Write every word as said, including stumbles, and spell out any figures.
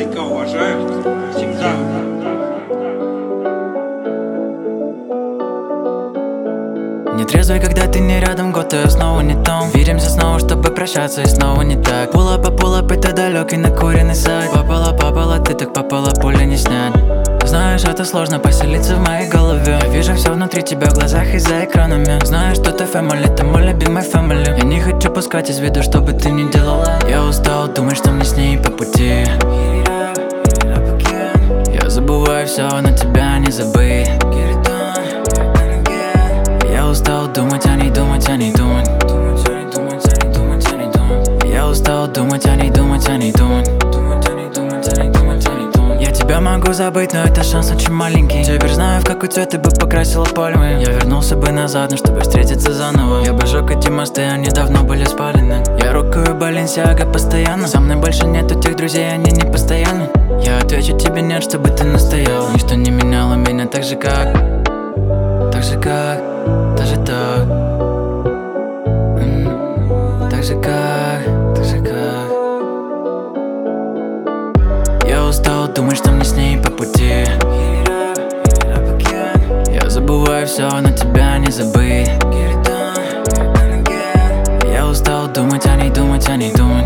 Зайка, уважаю всегда. Не трезвый, когда ты не рядом, год, я снова не том. Видимся снова, чтобы прощаться, и снова не так. Пула по пула, это далекий накуренный сайт. Попала, попала, ты так попала, пули не снять. Знаешь, это сложно поселиться в моей голове. Я вижу все внутри тебя в глазах и за экранами. Знаешь, что ты family, ты мой любимый family. Я не хочу пускать из виду, что бы ты ни делала. Я устал думать, что мне с ней по пути. Я забываю все, но тебя не забыть. Я устал думать о ней, думать о ней, думать. Я устал думать о ней, думать о ней, думать. Я тебя могу забыть, но это шанс очень маленький. Теперь знаю, в какой цвет ты бы покрасила пальмы. Я вернулся бы назад, но чтобы встретиться заново. Я бы жёг эти мосты, они давно были спалены. Я рокаю Баленсиага постоянно. Со мной больше нету тех друзей, они не постоянны. Я отвечу тебе нет, чтобы ты настоял. Ничто не меняло меня так же, как Так же, как Даже так М, Так же, как Так же, как Я устал думать, что мне с ней по пути. Я забываю все, но тебя не забыть. Я устал думать о ней, думать о ней, думать.